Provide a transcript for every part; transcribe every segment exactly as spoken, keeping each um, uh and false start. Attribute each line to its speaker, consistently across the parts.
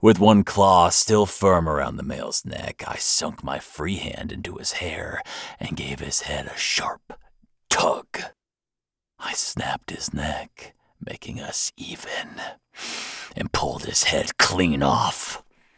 Speaker 1: With one claw still firm around the male's neck, I sunk my free hand into his hair and gave his head a sharp tug. I snapped his neck, making us even, and pulled his head clean off.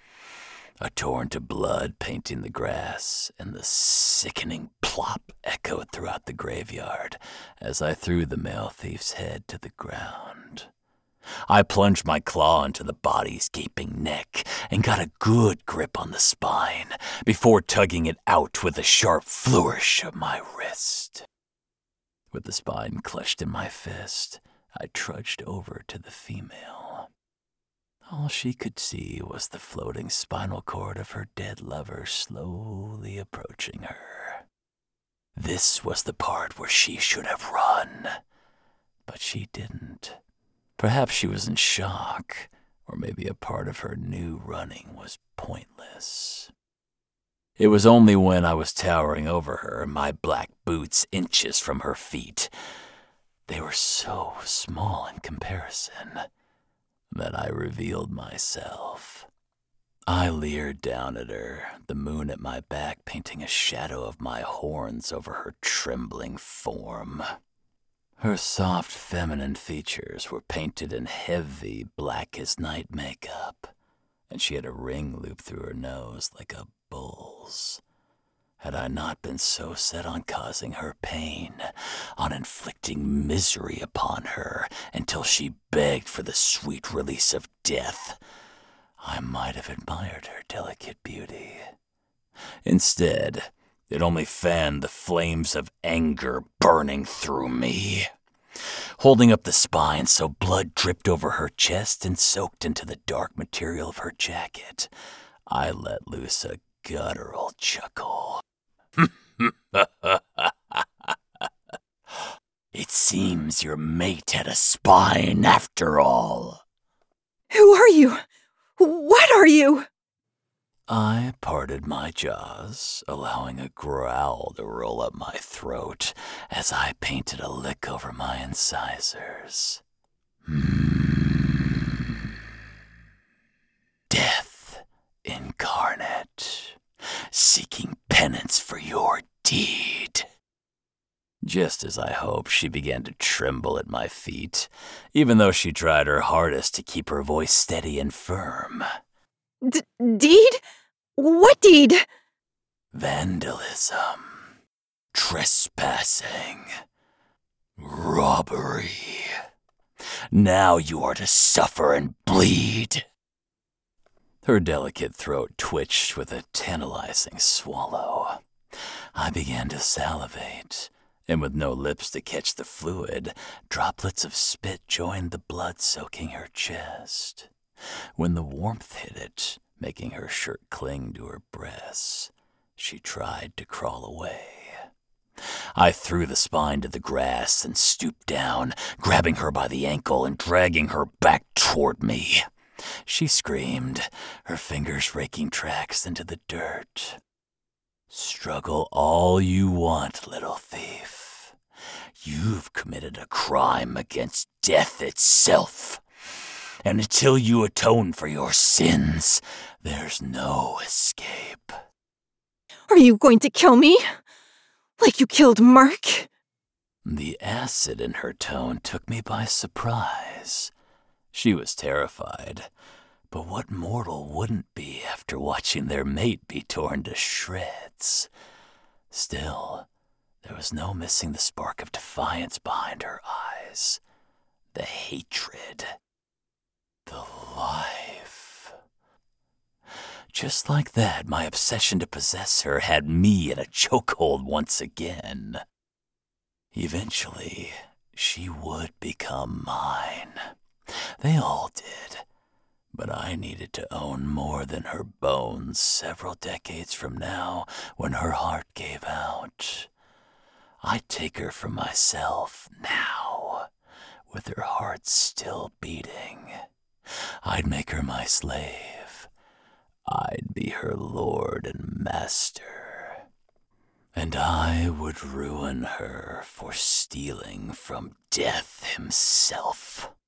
Speaker 1: A torrent of blood painting the grass, and the sickening plop echoed throughout the graveyard as I threw the male thief's head to the ground. I plunged my claw into the body's gaping neck and got a good grip on the spine before tugging it out with a sharp flourish of my wrist. With the spine clutched in my fist, I trudged over to the female. All she could see was the floating spinal cord of her dead lover slowly approaching her. This was the part where she should have run, but she didn't. Perhaps she was in shock, or maybe a part of her knew running was pointless. It was only when I was towering over her, my black boots inches from her feet, they were so small in comparison, that I revealed myself. I leered down at her, the moon at my back painting a shadow of my horns over her trembling form. Her soft feminine features were painted in heavy black-as-night makeup, and she had a ring loop through her nose like a bull's. Had I not been so set on causing her pain, on inflicting misery upon her until she begged for the sweet release of death, I might have admired her delicate beauty. Instead, it only fanned the flames of anger burning through me. Holding up the spine so blood dripped over her chest and soaked into the dark material of her jacket, I let loose a guttural chuckle. It seems your mate had a spine after all.
Speaker 2: Who are you? What are you?
Speaker 1: I parted my jaws, allowing a growl to roll up my throat as I painted a lick over my incisors. Hmm. Death incarnate, seeking penance for your deed. Just as I hoped, she began to tremble at my feet, even though she tried her hardest to keep her voice steady and firm.
Speaker 2: D- deed? What deed?
Speaker 1: Vandalism, trespassing, robbery. Now you are to suffer and bleed. Her delicate throat twitched with a tantalizing swallow. I began to salivate, and with no lips to catch the fluid, droplets of spit joined the blood soaking her chest. When the warmth hit it, making her shirt cling to her breasts, she tried to crawl away. I threw the spine to the grass and stooped down, grabbing her by the ankle and dragging her back toward me. She screamed, her fingers raking tracks into the dirt. Struggle all you want, little thief. You've committed a crime against death itself. And until you atone for your sins, there's no escape.
Speaker 2: Are you going to kill me? Like you killed Mark?
Speaker 1: The acid in her tone took me by surprise. She was terrified, but what mortal wouldn't be after watching their mate be torn to shreds? Still, there was no missing the spark of defiance behind her eyes. The hatred. The life. Just like that, my obsession to possess her had me in a chokehold once again. Eventually, she would become mine. They all did. But I needed to own more than her bones several decades from now when her heart gave out. I'd take her for myself now, with her heart still beating. I'd make her my slave. I'd be her lord and master. And I would ruin her for stealing from death himself.